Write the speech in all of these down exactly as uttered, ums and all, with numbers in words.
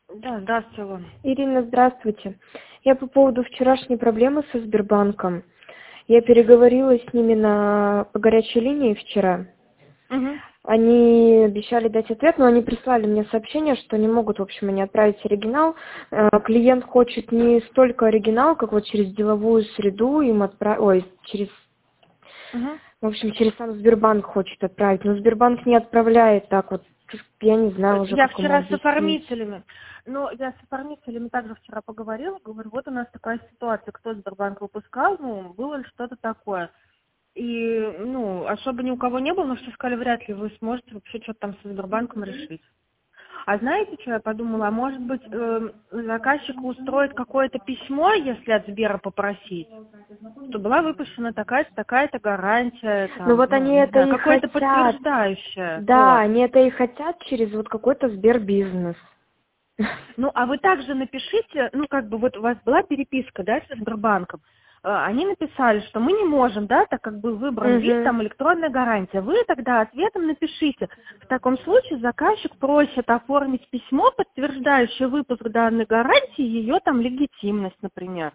Да, здравствуйте, Алена. Ирина, здравствуйте. Я по поводу вчерашней проблемы со Сбербанком. Я переговорила с ними на по горячей линии вчера. Угу. Они обещали дать ответ, но они прислали мне сообщение, что не могут, в общем, не отправить оригинал. Э, Клиент хочет не столько оригинал, как вот через деловую среду им отправить, ой, через, Угу. в общем, через сам Сбербанк хочет отправить, но Сбербанк не отправляет так вот. Я не знаю уже, Я как ему вчера с объяснить. оформителями, ну, я с оформителями также вчера поговорила, говорю, вот у нас такая ситуация, кто Сбербанк выпускал, ну, было ли что-то такое. И, ну, особо ни у кого не было, но все сказали, вряд ли вы сможете вообще что-то там со Сбербанком решить. А знаете, что я подумала? А может быть, э, заказчику устроить какое-то письмо, если от Сбера попросить, что была выпущена такая-то, такая-то гарантия, Ну там, вот ну, они не это знаю, и какое-то хотят. подтверждающее, Да, вот. они это и хотят через вот какой-то Сбербизнес. Ну, а вы также напишите, ну, как бы вот у вас была переписка, да, со Сбербанком, Э, они написали, что мы не можем, да, так как был выбран вид, Мгм. там, электронная гарантия. Вы тогда ответом напишите. В таком случае заказчик просит оформить письмо, подтверждающее выпуск данной гарантии, ее там легитимность, например.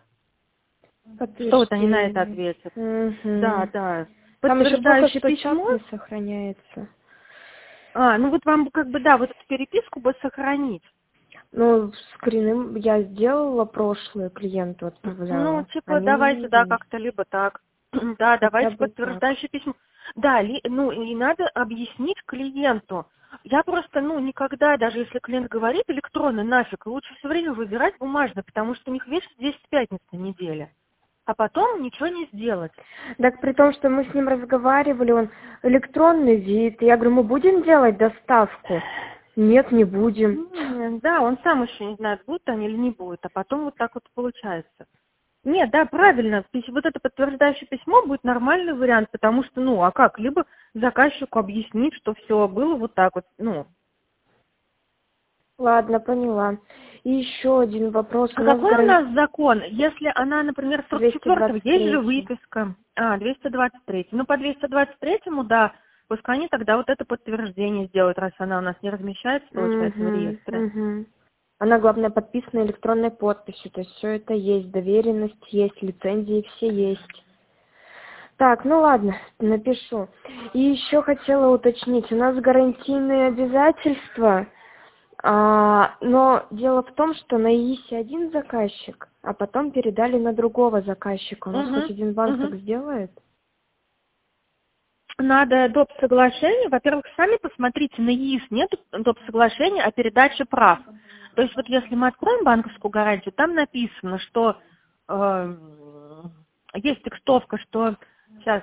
Что вот они на это Подтверждение. ответят? Да, Мгм. да. Там еще плохо, Подтверждающее что чат письмо. не сохраняется. А, ну вот вам как бы, да, вот эту переписку бы сохранить. Ну, скрины я сделала прошлые, клиенту Ну, отправляла. типа, Они давайте, не да, есть. как-то либо так. Да, Хотя давайте бы так. подтверждающее письмо. Да, ли, ну, и надо объяснить клиенту. Я просто, ну, никогда, даже если клиент говорит электронно, нафиг, лучше все время выбирать бумажно, потому что у них весь десять пятниц на неделе. А потом ничего не сделать. Так при том, что мы с ним разговаривали, он электронный вид. Я говорю, мы будем делать доставку? Нет, не будем. М, Да, он сам еще не знает, будут они или не будут, а потом вот так вот получается. Нет, да, правильно. Пись- Вот это подтверждающее письмо будет нормальный вариант, потому что, ну, а как? Либо заказчику объяснить, что все было вот так вот, ну. Ладно, поняла. И еще один вопрос. У А нас какой у гарантия нас закон? Если она, например, сорок двести четвёртого, двадцать есть же третий. выписка. А, двести двадцать три. Ну, по двести двадцать третьему, да, пускай они тогда вот это подтверждение сделают, раз она у нас не размещается, получается, в Угу, реестре. угу. Она, главное, подписана электронной подписью, то есть все это есть, доверенность есть, лицензии все есть. Так, ну ладно, напишу. И еще хотела уточнить, у нас гарантийные обязательства, а, но дело в том, что на ИИСе один заказчик, а потом передали на другого заказчика. У нас хоть Угу, один банк угу. так сделает? Надо доп. Соглашение. Во-первых, сами посмотрите, на ИИС нет доп. Соглашения о передаче прав. То есть вот если мы откроем банковскую гарантию, там написано, что э, есть текстовка, что сейчас,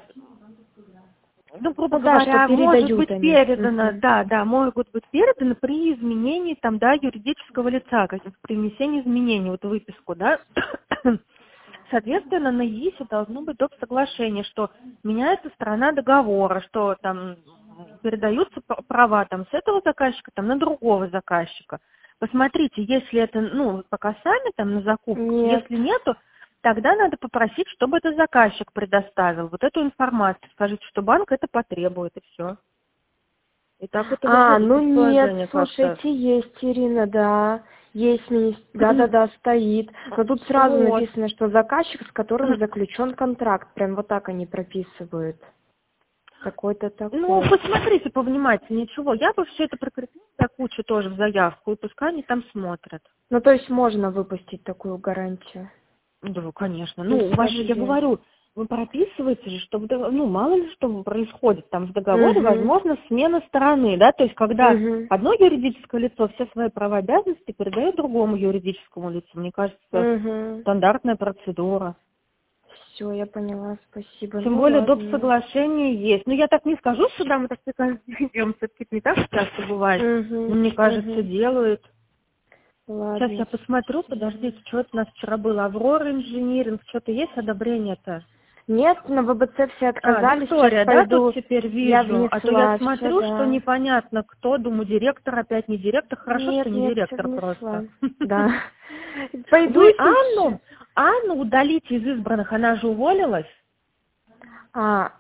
ну, грубо Ну да, что говоря, может передают быть они. передано, Мгм. да, да, могут быть переданы при изменении там, да, юридического лица, как при внесении изменений, вот выписку, да. Соответственно, на ИИСе должно быть доп. Соглашение, что меняется сторона договора, что там передаются п- права там с этого заказчика там на другого заказчика. Посмотрите, если это, ну, пока сами там на закупках, Нет. если нету, тогда надо попросить, чтобы это заказчик предоставил вот эту информацию. Скажите, что банк это потребует, и все. И так вот и вы А, выйдете ну из нет, положения как-то. слушайте, есть, Ирина, да. Есть, мини- да-да-да, стоит. Но тут сразу Вот. написано, что заказчик, с которым заключен контракт. Прям вот так они прописывают. Такой-то Ну, такой. посмотрите повнимательнее, ничего. Я бы все это прикрепила до кучи тоже в заявку, и пускай они там смотрят. Ну, то есть можно выпустить такую гарантию. Да, конечно. И Ну, у вас же, я совсем. говорю, вы прописываете же, чтобы, дог- ну, мало ли что происходит там в договоре, Угу, возможно, смена стороны, да, то есть когда угу, одно юридическое лицо все свои права и обязанности передает другому юридическому лицу. Мне кажется, угу. стандартная процедура. Все, я поняла, спасибо. Тем Ну, более доп. ладно. Соглашение есть. Ну, я так не скажу, что да, мы так все каждый день делаем, все-таки не так часто бывает. Угу, Но мне кажется, угу. делают. Сейчас Ладно, я посмотрю, спасибо. подождите, что это у нас вчера было? Аврора инжиниринг, что-то есть одобрение-то? Нет, на ВБЦ все А, отказались, сейчас Виктория, да, тут пойду, теперь я вижу. А то я внесла все, смотрю, что да. непонятно кто, думаю, директор опять не директор. Хорошо, что Нет, не нет, все директор просто. внесла, да. Пойду Вы сейчас. Анну, Анну удалите из избранных, она же уволилась. А,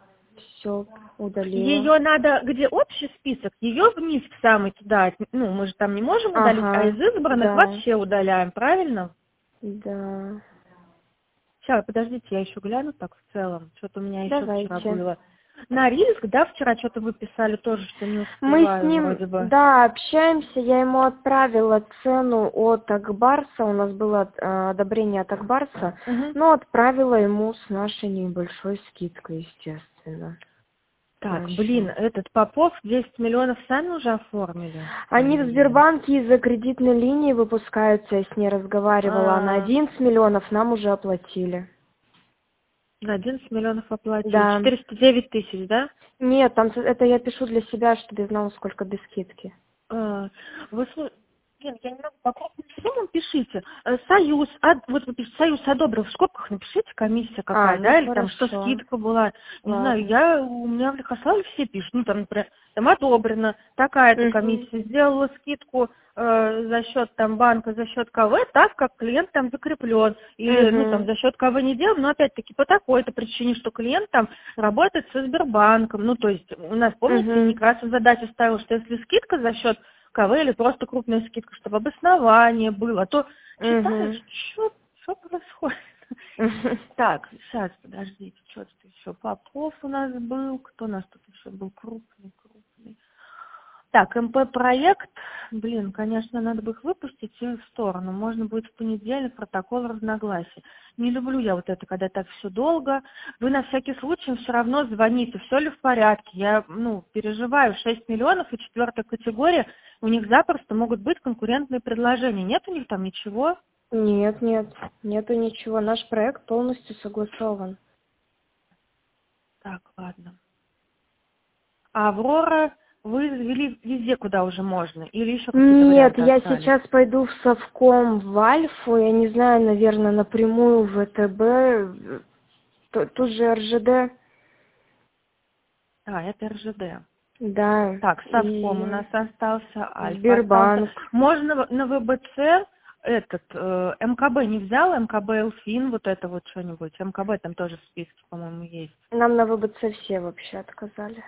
все удалила. Ее надо, где общий список, ее вниз в самый туда, ну, мы же там не можем удалить, Ага, а из избранных да. вообще удаляем, правильно? Да. Сейчас, подождите, я еще гляну так в целом, что-то у меня еще вчера Давайте. было. На риск, да, вчера что-то вы писали тоже, что не Мы с успеваю ним, вроде бы. да, общаемся, я ему отправила цену от Акбарса, у нас было э, одобрение от Акбарса, Угу. но отправила ему с нашей небольшой скидкой, естественно. Так, Расчет. блин, этот Попов десять миллионов сами уже оформили? Они в Блин. Сбербанке из-за кредитной линии выпускаются, я с ней разговаривала, а на А, одиннадцать миллионов нам уже оплатили. на одиннадцать миллионов оплатили. Да. четыреста девять тысяч, да? Нет, там с- это я пишу для себя, чтобы я знала, сколько без скидки. А, вы слу- Блин, я не могу, по крупным суммам пишите. Э, Союз, од- вот вы пишете, Союз одобрил, в скобках напишите комиссия А, какая, ну да, или там что хорошо. скидка была. Не знаю, Ладно. я, у меня в Лихославле все пишут, ну там, например, там одобрено, такая-то Мгм. комиссия, сделала скидку э, за счет там банка, за счет КВ, так как клиент там закреплен. Или, ну там, Мгм. за счет КВ не делал, но опять-таки по такой-то причине, что клиент там работает со Сбербанком. Ну, то есть у нас, помните, Мгм. Некрасов задачу ставил, что если скидка за счет КВ или просто крупная скидка, чтобы обоснование было, а то читаешь, Мгм. что, что происходит. Мгм. Так, сейчас, подождите, что тут еще? Попов у нас был, кто у нас тут еще был крупный, крупный. Так, МП-проект, блин, конечно, надо бы их выпустить и в сторону. Можно будет в понедельник протокол разногласий. Не люблю я вот это, когда так все долго. Вы на всякий случай все равно звоните, все ли в порядке. Я, ну, переживаю, шесть миллионов и четвертая категория, у них запросто могут быть конкурентные предложения. Нет у них там ничего? Нет, нет, нету ничего. Наш проект полностью согласован. Так, ладно. А Аврора вы завели везде, куда уже можно? Или еще какие-то Нет, варианты я остались? сейчас пойду в Совком в Альфу, я не знаю, наверное, напрямую в ВТБ, Т- тут же РЖД, А, это РЖД. да, Так, Совком у и нас остался, Альфа остался. Сбербанк. Можно на ВБЦ этот э, МКБ не взял, МКБ Элфин, вот это вот что-нибудь. МКБ там тоже в списке, по-моему, есть. Нам на ВБЦ все вообще отказали.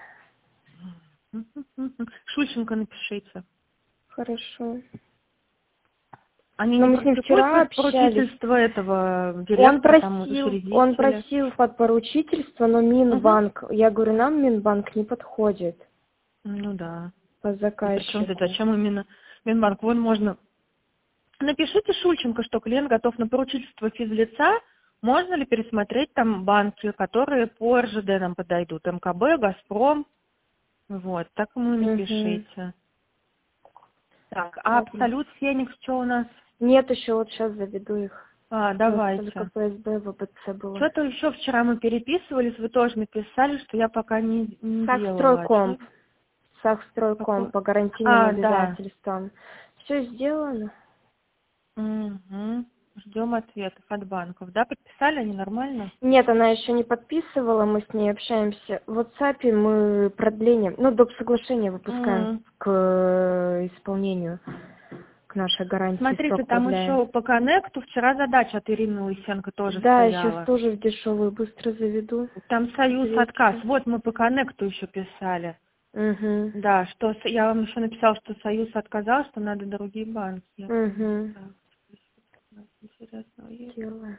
Шульченко напишите. Хорошо. Они Но не мы с ним вчера практикуют общались. поручительство этого Он директора, там, просил, он учредителя? просил под поручительство, но Угу. Минбанк, я говорю, нам Минбанк не подходит Ну да. по И причем тут, заказчику. зачем именно Минбанк? Вон можно... Напишите Шульченко, что клиент готов на поручительство физлица. Можно ли пересмотреть там банки, которые по РЖД нам подойдут? МКБ, Газпром. Вот, так ему и Угу. напишите. Так, а Ладно. Абсолют, Феникс, что у нас? Нет, еще вот сейчас заведу их. А, У нас только давайте. ФСБ, ВБЦ было. Что-то еще вчера мы переписывались, вы тоже написали, что я пока не, не делала. А чё? Сахстройкомп. Сахстройкомп Какой? по гарантийным А, да. обязательствам. Все сделано? Угу. Ждем ответов от банков. Да, подписали они нормально? Нет, она еще не подписывала, мы с ней общаемся. В WhatsApp мы продление, ну, доп. Соглашение выпускаем М. к э, исполнению, к нашей гарантии Смотрите, срок там продляем. еще по коннекту вчера задача от Ирины Лысенко тоже Да, я сейчас стояла. тоже в дешевую быстро заведу. Там союз отказ. Отвечу. Вот мы по коннекту еще писали. Угу. Да, что с- я вам еще написала, что союз отказал, что надо другие банки. Я помню. Угу. Так, у нас интересного есть. Делаю.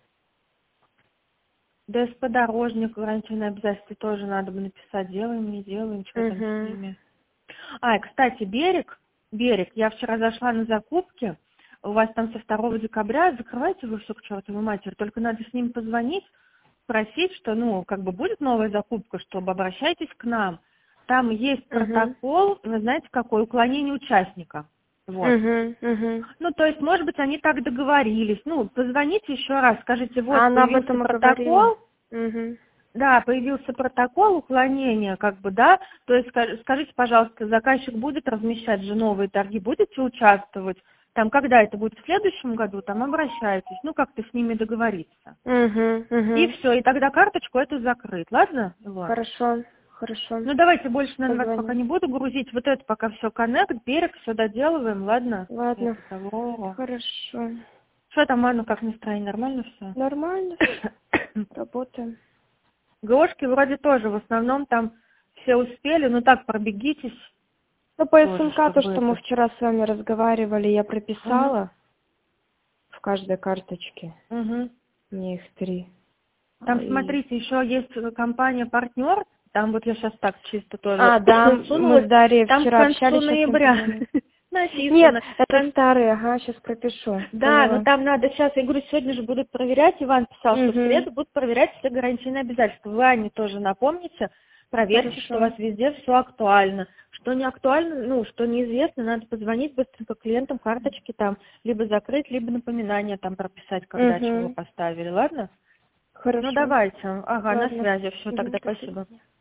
ДСП дорожник, гарантийные обязательства тоже надо бы написать. Делаем, не делаем, что там с Угу. ними. А, и, кстати, берег, берег, я вчера зашла на закупки, у вас там со второго декабря, закрывайте вы все к чертовой матери, только надо с ним позвонить, спросить, что, ну, как бы будет новая закупка, чтобы обращайтесь к нам. Там есть Угу. протокол, вы знаете какой, уклонение участника. Вот. Угу. Угу. Ну, то есть, может быть, они так договорились. Ну, позвоните еще раз, скажите, А вот, она об появился этом и говорила. протокол, Угу. да, появился протокол уклонения, как бы, да, то есть ска- скажите, пожалуйста, заказчик будет размещать же новые торги, будете участвовать? Там, когда это будет в следующем году, там обращайтесь, ну, как-то с ними договориться. Угу. И Угу. все, и тогда карточку эту закрыть, ладно? Вот. Хорошо. Хорошо. Ну, давайте больше, наверное, вас пока Позвоню. не буду грузить, вот это пока все коннект, берег, все доделываем, ладно? Ладно. Это того. Хорошо. Что там, Анна, как настроение, нормально все? Нормально. Работаем. ГОшки вроде тоже, в основном там все успели, ну так, пробегитесь. Ну, по Тоже, СМК, то, чтобы что мы это- вчера с вами разговаривали, я прописала в каждой карточке. Мгм. Мне их три. Там, И- смотрите, еще есть компания-партнер, там вот я сейчас так чисто тоже А, да, мы сунулась. с Дарьей Там к вчера концу общались. щас я ноября позвоню. написано. Нет, это Кон- старые, ага, сейчас пропишу. Да, но Поняла. там надо сейчас, я говорю, сегодня же будут проверять, Иван писал, что в Мгм. среду будут проверять все гарантийные обязательства. Вы Ане тоже напомните, проверьте, Хорошо. что у вас везде все актуально. Что не актуально, ну, что неизвестно, надо позвонить быстренько клиентам, карточки там, либо закрыть, либо напоминание там прописать, когда Мгм. чего поставили, ладно? Хорошо. Ну давайте, ага, на Ладно. связи, все, Мгм, тогда до спасибо. свидания.